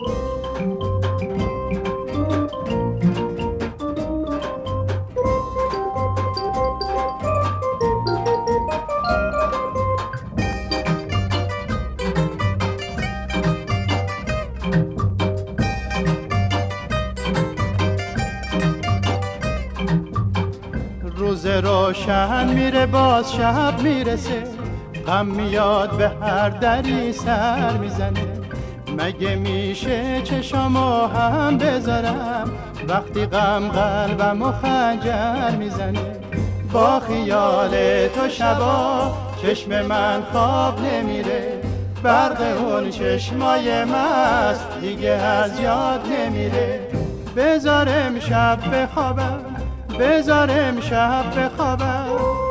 روز روشن میره باز شب میرسه، غم میاد به هر دری سر میزنه. مگه میشه چشامو هم بذارم وقتی غم قلبمو خنجر میزنه؟ با خیال تو شبا چشم من خواب نمیره، برق اون چشمای مست دیگه از یاد نمیره. بذار امشب بخوابم، بذار امشب بخوابم.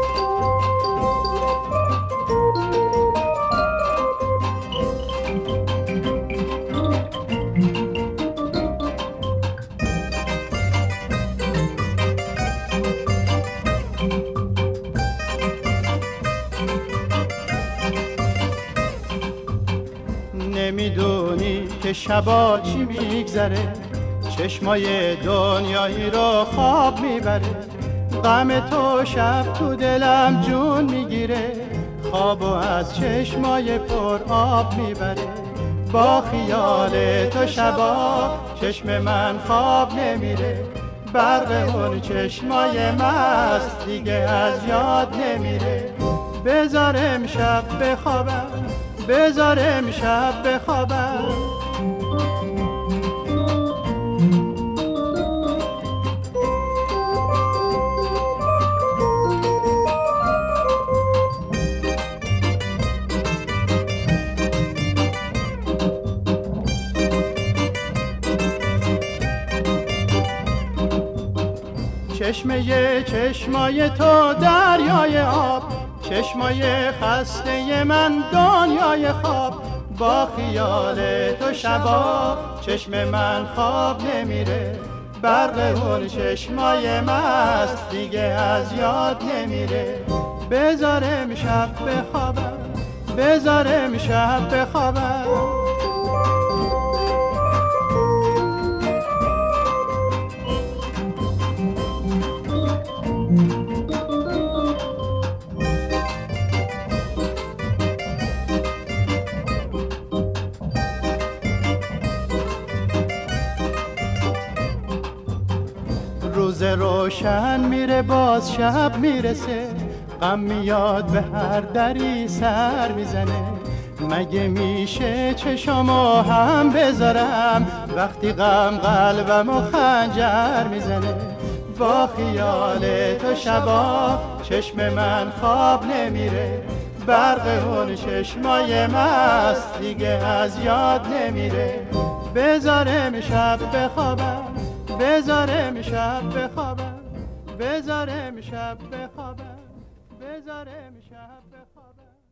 نمیدونی که شبا چی میگذره، چشمای دنیایی رو خواب میبره. غم تو شب تو دلم جون میگیره، خوابو از چشمای پر آب میبره. با خیال تو شبا چشم من خواب نمیره، برق اون چشمای مست دیگه از یاد نمیره. بذار امشب بخوابم، بذار امشب بخوابم. چشمای تو دریای آب، چشمای خسته من دنیای خواب. با خیال تو شبا چشم من خواب نمیره، برق اون چشمای مست دیگه از یاد نمیره. بذار امشب بخوابم، بذار امشب بخوابم. روز روشن میره باز شب میرسه، غم میاد به هر دری سر میزنه. مگه میشه چشامو هم بذارم وقتی غم قلبمو خنجر میزنه؟ با خیال تو شبا چشم من خواب نمیره، برق اون چشمای مست دیگه از یاد نمیره. بذار امشب بخوابم، بذار امشب بخوابم، بذار امشب بخوابم، بذار امشب بخوابم.